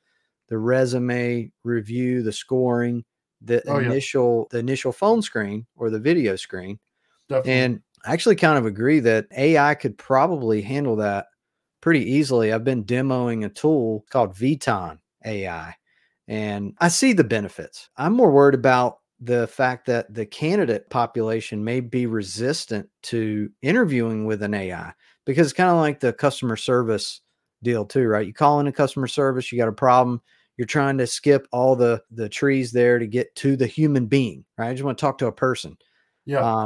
resume review, the scoring, the initial phone screen or the video screen. Definitely. And I actually kind of agree that AI could probably handle that pretty easily. I've been demoing a tool called Viton AI, and I see the benefits. I'm more worried about the fact that the candidate population may be resistant to interviewing with an AI because it's kind of like the customer service deal too, right? You call in a customer service, you got a problem. You're trying to skip all the trees there to get to the human being, right? I just want to talk to a person. Yeah.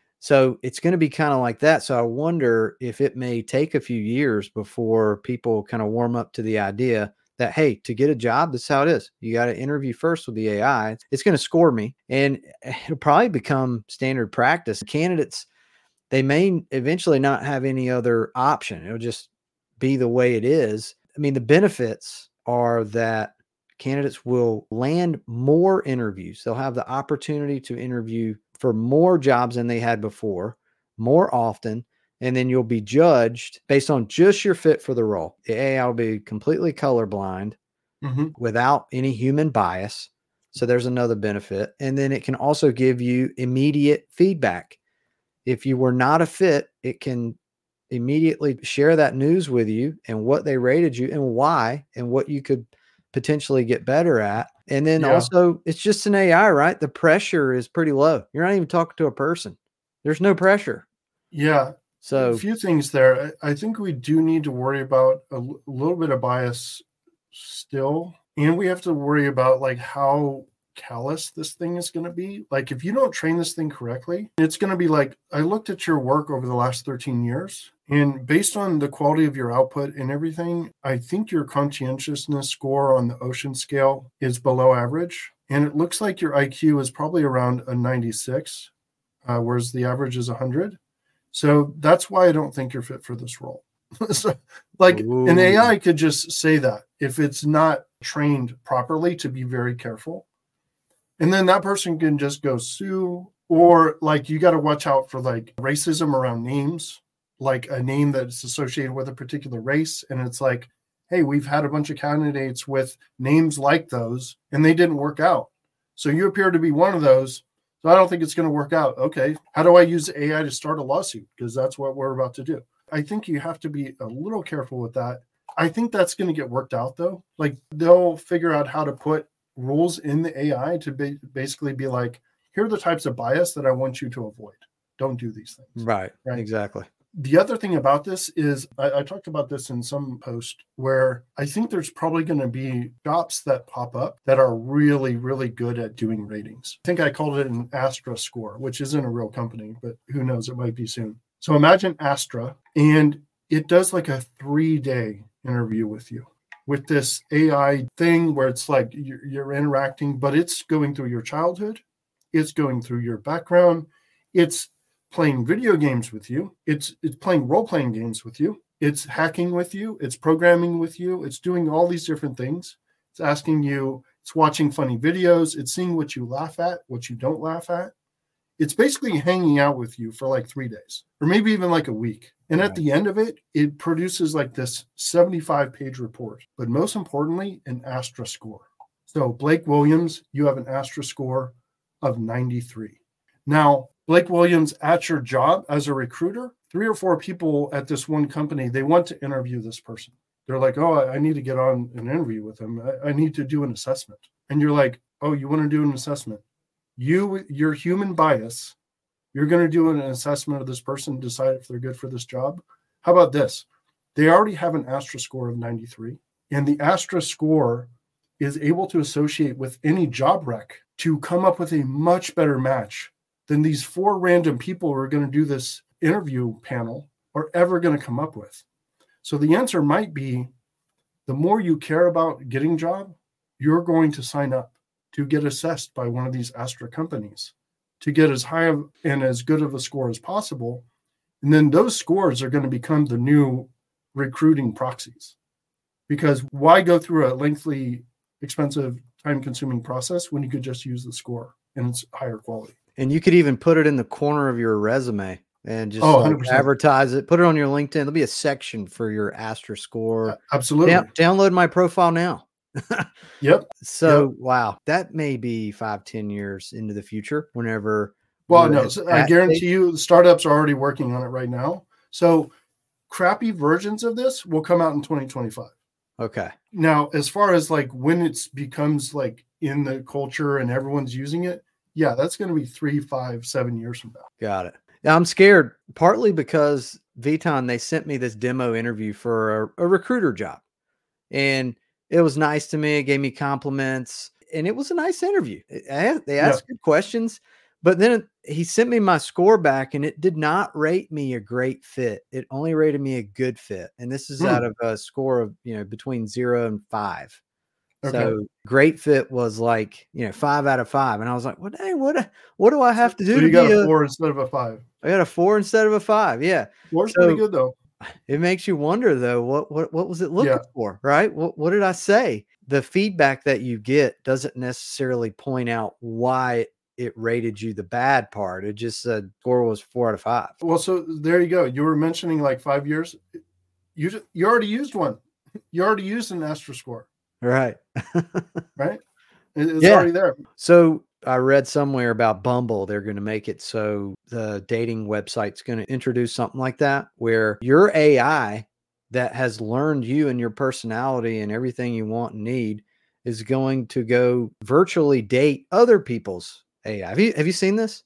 So it's going to be kind of like that. So I wonder if it may take a few years before people kind of warm up to the idea that, hey, to get a job, that's how it is. You got to interview first with the AI. It's going to score me, and it'll probably become standard practice. Candidates, they may eventually not have any other option. It'll just be the way it is. I mean, the benefits are that candidates will land more interviews. They'll have the opportunity to interview for more jobs than they had before, more often, and then you'll be judged based on just your fit for the role. The AI will be completely colorblind without any human bias. So there's another benefit. And then it can also give you immediate feedback. If you were not a fit, it can immediately share that news with you and what they rated you and why and what you could potentially get better at. And then also it's just an AI, right? The pressure is pretty low. You're not even talking to a person. There's no pressure. Yeah. So a few things there. I think we do need to worry about a little bit of bias still. And we have to worry about like how callous this thing is going to be. Like if you don't train this thing correctly, it's going to be like, I looked at your work over the last 13 years. And based on the quality of your output and everything, I think your conscientiousness score on the Ocean scale is below average. And it looks like your IQ is probably around a 96, whereas the average is 100. So that's why I don't think you're fit for this role. So, like an AI could just say that if it's not trained properly to be very careful. And then that person can just go sue, or like you got to watch out for like racism around names. Like a name that's associated with a particular race. And it's like, hey, we've had a bunch of candidates with names like those and they didn't work out. So you appear to be one of those. So I don't think it's going to work out. Okay. How do I use AI to start a lawsuit? Because that's what we're about to do. I think you have to be a little careful with that. I think that's going to get worked out though. Like they'll figure out how to put rules in the AI to basically be like, here are the types of bias that I want you to avoid. Don't do these things. Right. Exactly. The other thing about this is I talked about this in some post where I think there's probably going to be shops that pop up that are really, really good at doing ratings. I think I called it an Astra score, which isn't a real company, but who knows, it might be soon. So imagine Astra, and it does like a 3-day interview with you with this AI thing where it's like you're interacting, but it's going through your childhood. It's going through your background. It's playing video games with you. It's playing role-playing games with you. It's hacking with you. It's programming with you. It's doing all these different things. It's asking you, it's watching funny videos. It's seeing what you laugh at, what you don't laugh at. It's basically hanging out with you for like 3 days or maybe even like a week. And at the end of it, it produces like this 75-page report, but most importantly, an Astra score. So Blake Williams, you have an Astra score of 93. Now, Blake Williams at your job as a recruiter, 3 or 4 people at this one company, they want to interview this person. They're like, oh, I need to get on an interview with him. I need to do an assessment. And you're like, oh, you want to do an assessment? Your human bias, you're going to do an assessment of this person, decide if they're good for this job. How about this? They already have an Astra score of 93, and the Astra score is able to associate with any job rec to come up with a much better match than these 4 random people who are going to do this interview panel are ever going to come up with. So the answer might be, the more you care about getting a job, you're going to sign up to get assessed by one of these Astra companies to get as high of and as good of a score as possible. And then those scores are going to become the new recruiting proxies. Because why go through a lengthy, expensive, time-consuming process when you could just use the score and it's higher quality? And you could even put it in the corner of your resume and just advertise it, put it on your LinkedIn. There'll be a section for your Astra score. Absolutely. Download my profile now. Yep. So, wow, that may be 5-10 years into the future whenever. Well, no, I guarantee you startups are already working on it right now. So crappy versions of this will come out in 2025. Okay. Now, as far as like when it becomes like in the culture and everyone's using it, yeah, that's going to be 3, 5, 7 years from now. Got it. Now, I'm scared partly because Viton, they sent me this demo interview for a recruiter job, and it was nice to me. It gave me compliments, and it was a nice interview. They asked good questions, but then he sent me my score back, and it did not rate me a great fit. It only rated me a good fit, and this is out of a score of between 0 and 5. Okay. So great fit was like 5 out of 5, and I was like, "What? Hey, what do I have to do?" So you got a 4 instead of a 5. I got a 4 instead of a 5. Yeah, 4's pretty good though. It makes you wonder though, what was it looking for, right? What did I say? The feedback that you get doesn't necessarily point out why it rated you the bad part. It just said score was 4 out of 5. Well, so there you go. You were mentioning like 5 years. You already used one. You already used an Astra score. Right. Right. It's already there. So I read somewhere about Bumble. They're going to make it so the dating website's going to introduce something like that, where your AI that has learned you and your personality and everything you want and need is going to go virtually date other people's AI. Have you seen this?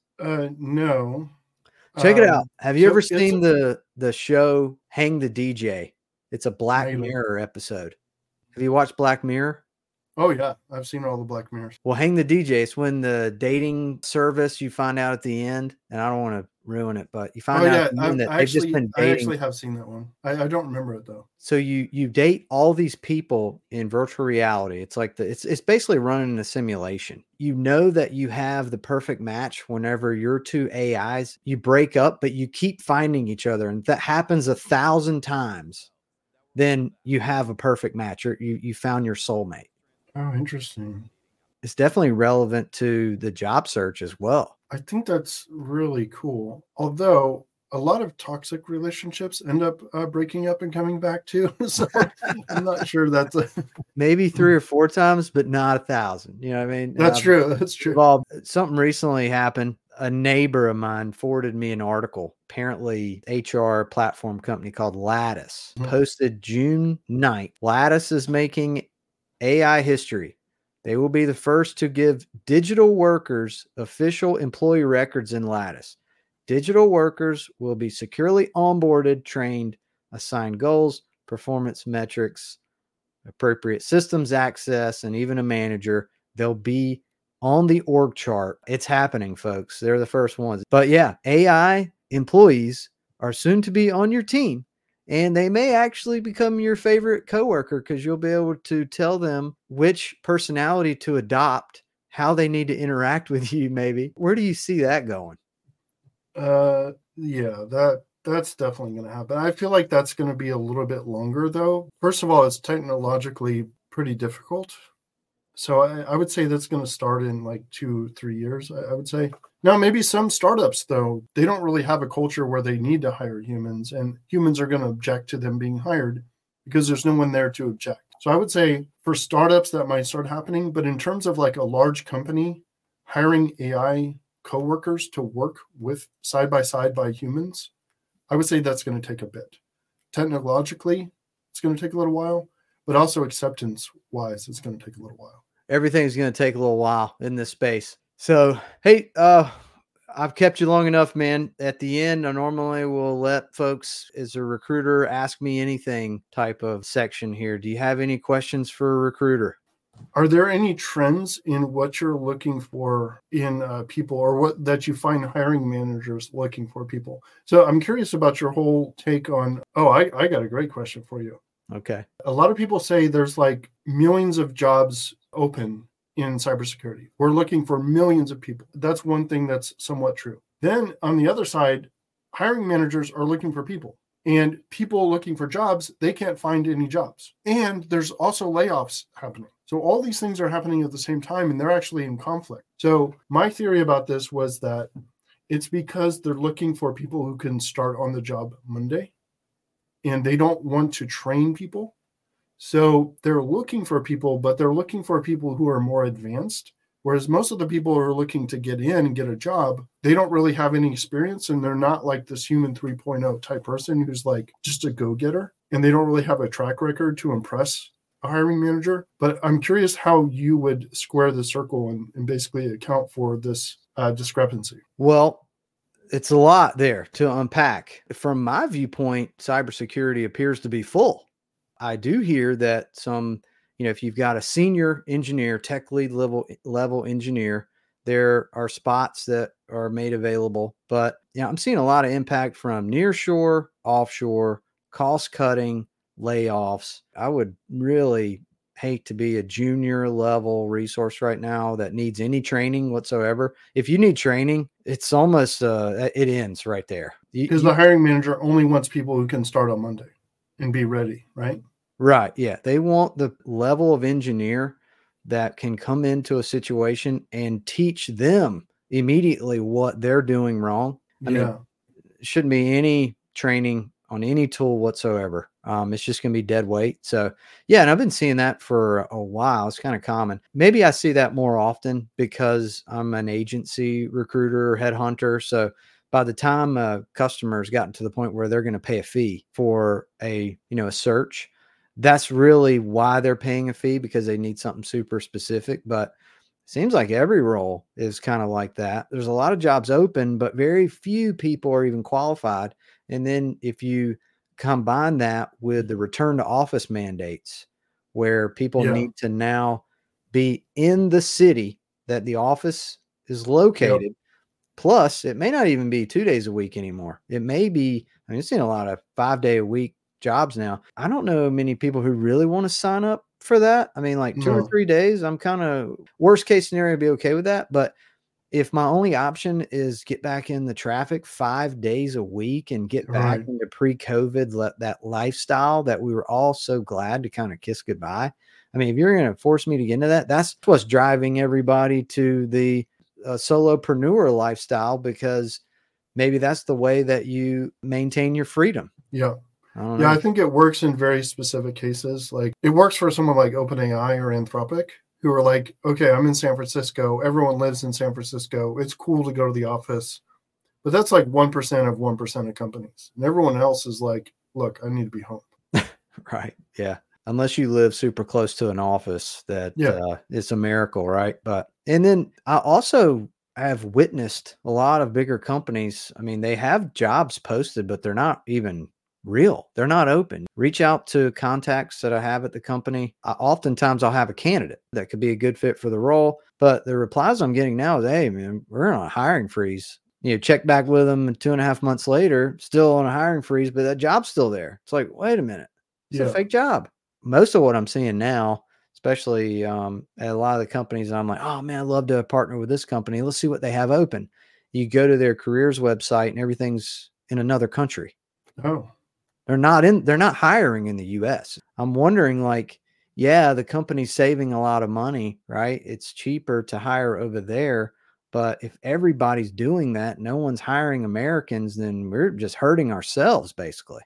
No. Check it out. Have you ever seen the show Hang the DJ? It's a Black Mirror episode. Have you watched Black Mirror? Oh, yeah. I've seen all the Black Mirrors. Well, Hang the DJ. It's when the dating service, you find out at the end, and I don't want to ruin it, but you find out at the end that they've just been dating. I actually have seen that one. I don't remember it, though. So you date all these people in virtual reality. It's like it's basically running a simulation. You know that you have the perfect match whenever your 2 AIs, you break up, but you keep finding each other. And if that happens 1,000 times, then you have a perfect match, or you found your soulmate. Oh, interesting. It's definitely relevant to the job search as well. I think that's really cool. Although a lot of toxic relationships end up breaking up and coming back too. So I'm not sure that's maybe 3 or 4 times, but not 1,000. You know what I mean? That's true. That's true. Well, something recently happened. A neighbor of mine forwarded me an article. Apparently, HR platform company called Lattice posted June 9th. Lattice is making AI history. They will be the first to give digital workers official employee records in Lattice. Digital workers will be securely onboarded, trained, assigned goals, performance metrics, appropriate systems access, and even a manager. They'll be on the org chart. It's happening, folks. They're the first ones. But yeah, AI employees are soon to be on your team. And they may actually become your favorite coworker because you'll be able to tell them which personality to adopt, how they need to interact with you, maybe. Where do you see that going? Yeah, that's definitely going to happen. I feel like that's going to be a little bit longer, though. First of all, it's technologically pretty difficult. So I would say that's going to start in like 2-3 years, I would say. Now, maybe some startups, though, they don't really have a culture where they need to hire humans, and humans are going to object to them being hired because there's no one there to object. So I would say for startups that might start happening, but in terms of like a large company hiring AI coworkers to work with side by humans, I would say that's going to take a bit. Technologically, it's going to take a little while, but also acceptance wise, it's going to take a little while. Everything's going to take a little while in this space. So, hey, I've kept you long enough, man. At the end, I normally will let folks, as a recruiter, ask me anything type of section here. Do you have any questions for a recruiter? Are there any trends in what you're looking for in people, or what that you find hiring managers looking for people? So I'm curious about your whole take on, I got a great question for you. Okay. A lot of people say there's like millions of jobs open in cybersecurity. We're looking for millions of people. That's one thing that's somewhat true. Then on the other side, hiring managers are looking for people. And people looking for jobs, they can't find any jobs. And there's also layoffs happening. So all these things are happening at the same time, and they're actually in conflict. So my theory about this was that it's because they're looking for people who can start on the job Monday, and they don't want to train people. So they're looking for people, but they're looking for people who are more advanced. Whereas most of the people who are looking to get in and get a job, they don't really have any experience, and they're not like this human 3.0 type person who's like just a go-getter, and they don't really have a track record to impress a hiring manager. But I'm curious how you would square the circle and basically account for this discrepancy. Well, it's a lot there to unpack. From my viewpoint, cybersecurity appears to be full. I do hear that some, if you've got a senior engineer, tech lead level engineer, there are spots that are made available. But I'm seeing a lot of impact from nearshore, offshore, cost cutting, layoffs. I would really hate to be a junior level resource right now that needs any training whatsoever. If you need training, it's almost it ends right there. Because the hiring manager only wants people who can start on Monday and be ready, right? Right. Yeah. They want the level of engineer that can come into a situation and teach them immediately what they're doing wrong. I mean, it shouldn't be any training on any tool whatsoever. It's just going to be dead weight. So yeah. And I've been seeing that for a while. It's kind of common. Maybe I see that more often because I'm an agency recruiter or headhunter. So by the time a customer's gotten to the point where they're going to pay a fee for a search, that's really why they're paying a fee, because they need something super specific. But it seems like every role is kind of like that. There's a lot of jobs open, but very few people are even qualified. And then if you combine that with the return to office mandates, where people need to now be in the city that the office is located, plus it may not even be 2 days a week anymore. It may be, I've seen a lot of 5 day a week jobs now. I don't know many people who really want to sign up for that. I mean, like 2 or 3 days, I'm kind of worst case scenario, be okay with that. But if my only option is get back in the traffic 5 days a week and get back into pre-COVID, that lifestyle that we were all so glad to kind of kiss goodbye. I mean, if you're going to force me to get into that, that's what's driving everybody to the solopreneur lifestyle, because maybe that's the way that you maintain your freedom. Yeah. I think it works in very specific cases. Like it works for someone like OpenAI or Anthropic, who are like, okay, I'm in San Francisco. Everyone lives in San Francisco. It's cool to go to the office. But that's like 1% of 1% of companies. And everyone else is like, look, I need to be home. Right. Yeah. Unless you live super close to an office, that it's a miracle, right? And then I also have witnessed a lot of bigger companies. I mean, they have jobs posted, but they're not even real. They're not open. Reach out to contacts that I have at the company. Oftentimes I'll have a candidate that could be a good fit for the role, but the replies I'm getting now is, hey man, we're on a hiring freeze. Check back with them, and 2.5 months later, still on a hiring freeze, but that job's still there. It's like, wait a minute. It's a fake job. Most of what I'm seeing now, especially at a lot of the companies, I'm like, oh man, I'd love to partner with this company. Let's see what they have open. You go to their careers website and everything's in another country. Oh. They're not hiring in the US. I'm wondering, like, the company's saving a lot of money, right? It's cheaper to hire over there. But if everybody's doing that, no one's hiring Americans, then we're just hurting ourselves, basically.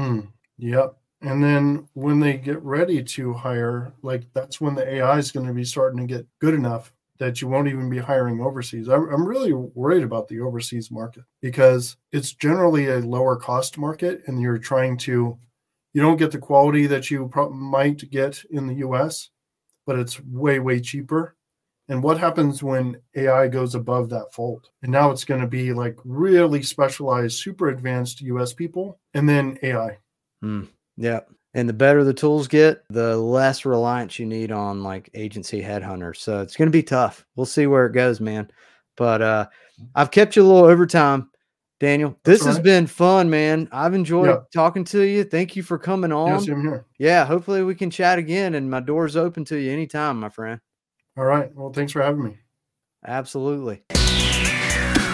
Yep. And then when they get ready to hire, like that's when the AI is going to be starting to get good enough that you won't even be hiring overseas. I'm really worried about the overseas market because it's generally a lower cost market, and you don't get the quality that you might get in the US, but it's way, way cheaper. And what happens when AI goes above that fold? And now it's going to be like really specialized, super advanced US people, and then AI. Yeah. And the better the tools get, the less reliance you need on like agency headhunters. So it's going to be tough. We'll see where it goes, man. But I've kept you a little overtime, Daniel. This has been fun, man. I've enjoyed talking to you. Thank you for coming on. Yes, I'm here. Yeah, hopefully we can chat again, and my door's open to you anytime, my friend. All right. Well, thanks for having me. Absolutely.